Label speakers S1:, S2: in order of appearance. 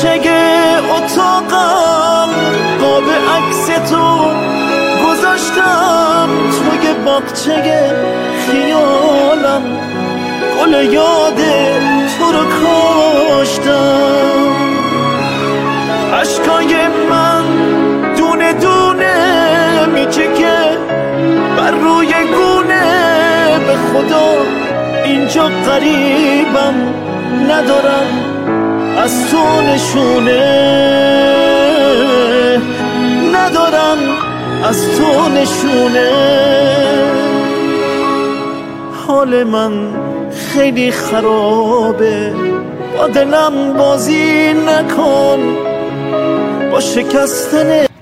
S1: گوشه اتاقم قاب عکس تو گذاشتم، توی باغچه خیالم گل یاد تو رو کاشتم. عشقای من دونه دونه میچکه بر روی گونه، به خدا اینجا قریبم ندارم از تو نشونه، ندارم از تو نشونه. حال من خیلی خرابه، با دلم بازی نکن، با شکستن